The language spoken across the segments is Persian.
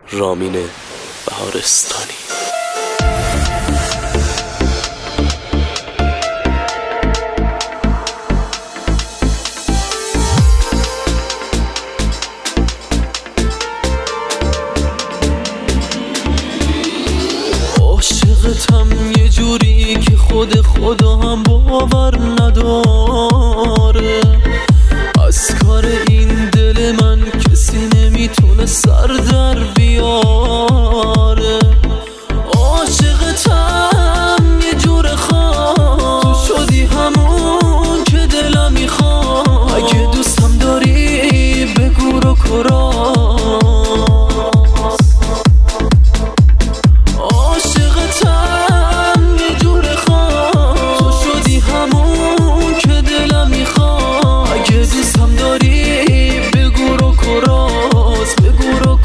رامین بهارستانی. عاشقتم یه جوری که خدا هم باور نداره. از کار این دل من کسی نمیتونه سر در بیاره. عاشقتم یه جور خاص، تو شدی همون که دلم میخواد. اگه دوستم داری بگو رو کراس. عاشقتم یه جور خاص، تو شدی همون که دلم میخواد. اگه دوستم داری بگو رو کراس، بگو رو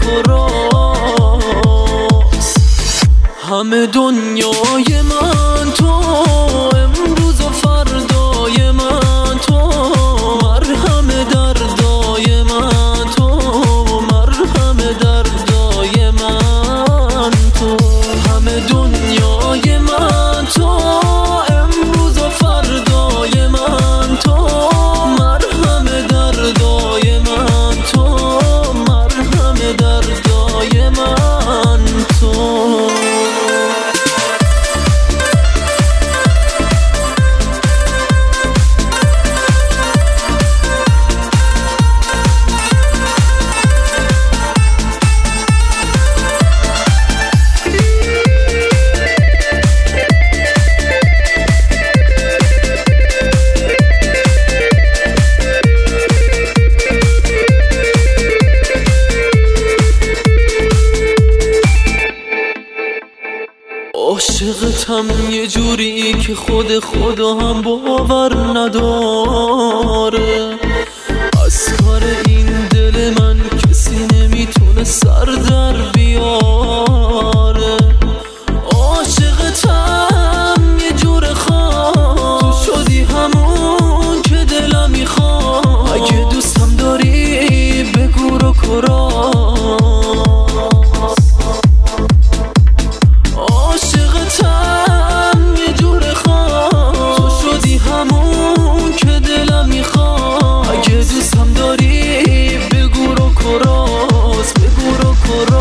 کراس. همه دنیای من تو، امروز و فردای من تو، مرهم دردای من تو، مرهم دردای من تو. همه دنیای من تو، امروز و فردای من تو، مرهم دردای من تو، مرهم دردای من تو. عاشقتم یه جوری که خدا هم باور نداره. از کار این دل من کسی نمیتونه سر در بیاره. عاشقتم یه جور خاص، تو شدی همون که دلم میخواد. اگه دوستم داری بگو رو کراس. عاشقتم یه جور خاص، تو شدی همون که دلم میخواد. اگه دوستم داری بگو رو کراس، بگو رو کراس.